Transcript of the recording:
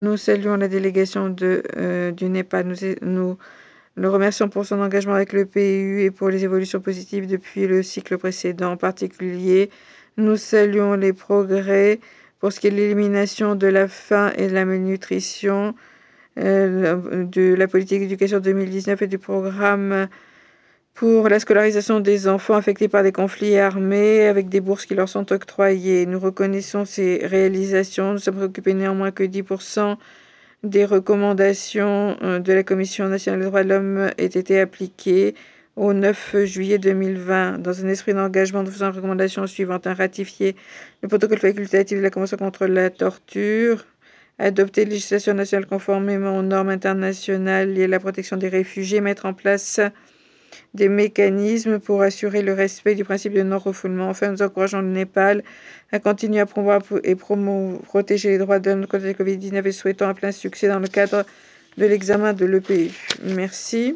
Nous saluons la délégation du Népal. Nous le remercions pour son engagement avec le PU et pour les évolutions positives depuis le cycle précédent. En particulier, nous saluons les progrès pour ce qui est de l'élimination de la faim et de la malnutrition, de la politique d'éducation 2019 et du programme pour la scolarisation des enfants affectés par des conflits armés avec des bourses qui leur sont octroyées. Nous reconnaissons ces réalisations. Nous sommes préoccupés néanmoins que 10% des recommandations de la Commission nationale des droits de l'homme aient été appliquées au 9 juillet 2020. Dans un esprit d'engagement, nous faisons la recommandation suivante: ratifier le protocole facultatif de la Convention contre la torture, adopter une législation nationale conformément aux normes internationales liées à la protection des réfugiés, mettre en place des mécanismes pour assurer le respect du principe de non-refoulement. Enfin, nous encourageons le Népal à continuer à promouvoir et protéger les droits de l'homme contre la COVID-19 et souhaitons un plein succès dans le cadre de l'examen de l'EPU. Merci.